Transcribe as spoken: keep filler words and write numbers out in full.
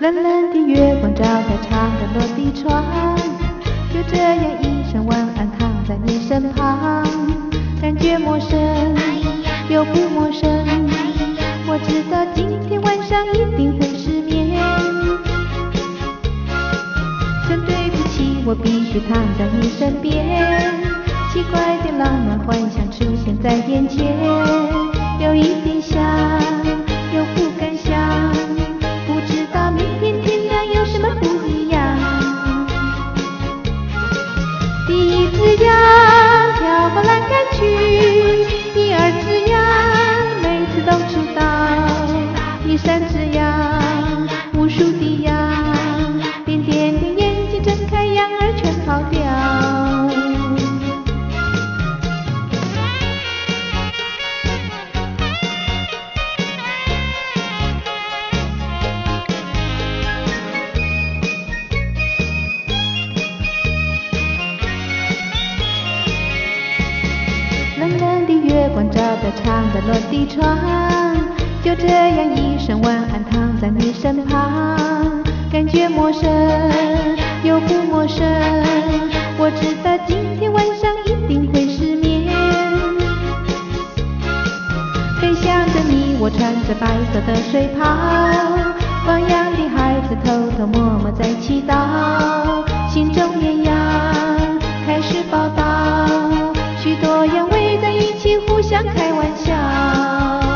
冷冷的月光照在长的落地窗，就这样一声晚安躺在你身旁，感觉陌生又不陌生。我知道今天晚上一定会失眠，真对不起，我必须躺在你身边。奇怪的浪漫幻想出现在眼前，有一点像，又不敢想，不知道明天天亮有什么不一样。第一只羊跳过栏杆去，第二只羊每次都迟到，第三只羊，无数的羊，点点的眼睛睁开，羊儿全跑掉。冷冷的月光照在长的落地窗，就这样一声晚安躺在你身旁，感觉陌生又不陌生。我知道今天晚上一定会失眠，飞翔着你，我穿着白色的睡袍，放羊的孩子偷偷摸摸在祈祷，心中艳阳开始报道，许多羊围在一起互相开玩笑。